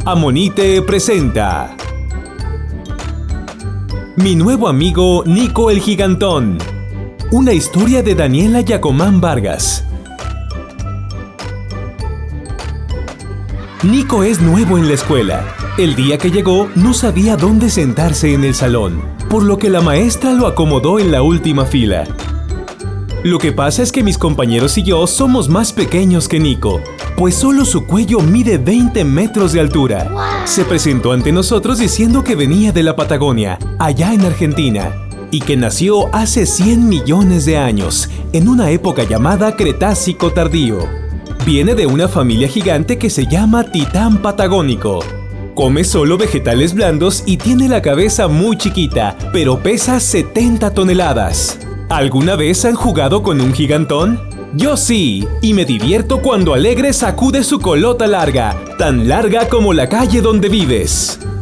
Amonite presenta Mi nuevo amigo Nico el Gigantón. Una historia de Daniela Yacomán Vargas. Nico es nuevo en la escuela. El día que llegó no sabía dónde sentarse en el salón, por lo que la maestra lo acomodó en la última fila. Lo que pasa es que mis compañeros y yo somos más pequeños que Nico, pues solo su cuello mide 20 metros de altura. Se presentó ante nosotros diciendo que venía de la Patagonia, allá en Argentina, y que nació hace 100 millones de años, en una época llamada Cretácico Tardío. Viene de una familia gigante que se llama Titán Patagónico. Come solo vegetales blandos y tiene la cabeza muy chiquita, pero pesa 70 toneladas. ¿Alguna vez han jugado con un gigantón? Yo sí, y me divierto cuando Alegre sacude su colota larga, tan larga como la calle donde vives.